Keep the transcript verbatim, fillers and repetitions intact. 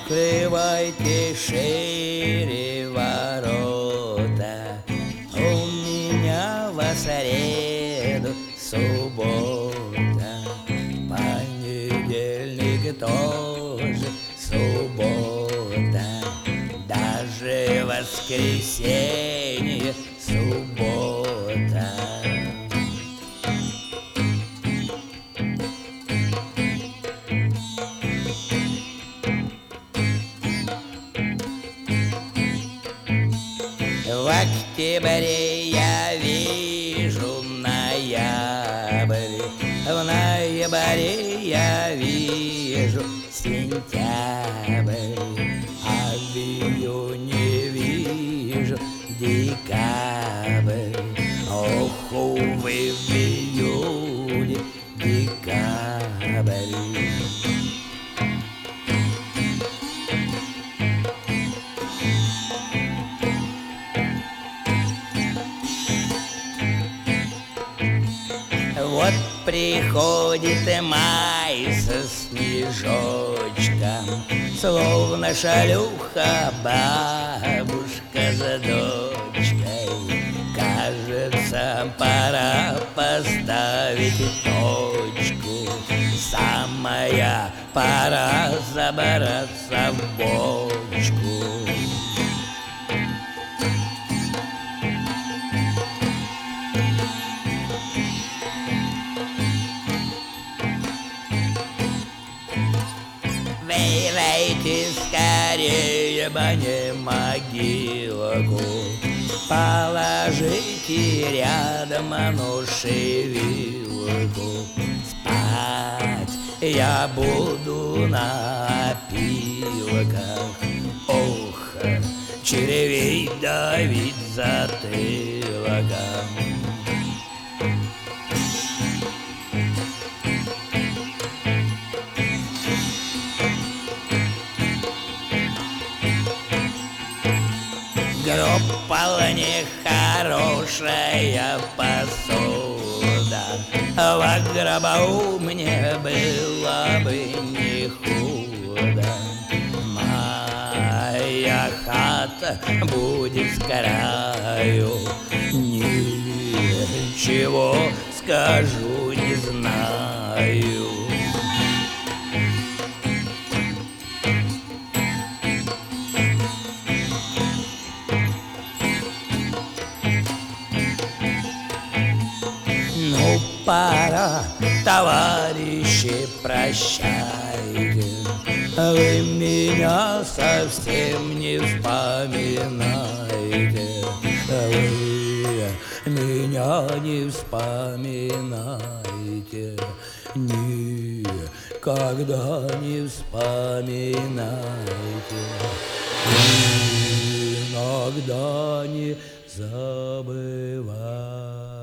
открывайте шире ворота. У меня в среду суббота, понедельник тоже суббота, даже воскресенье суббота. В октябре я вижу ноябрь, в ноябре я вижу сентябрь, а в июне вижу декабрь. Ох, увы, в июле декабрь. Вот приходит май со снежочком, словно шалюха бабушка за дочкой. Кажется, пора поставить точку, самая пора забраться в бочку. Вылейте скорее мне могилку, положите рядом нушевилку. Спать я буду на опилках, ох, червей давить затылком. Гроб вполне хорошая посуда, во гробу мне было бы не худо. Моя хата будет с краю, ничего скажу не знаю. Ну, пора, товарищи, прощайте, вы меня совсем не вспоминаете, вы меня не вспоминаете, никогда не вспоминаете, иногда не забывайте.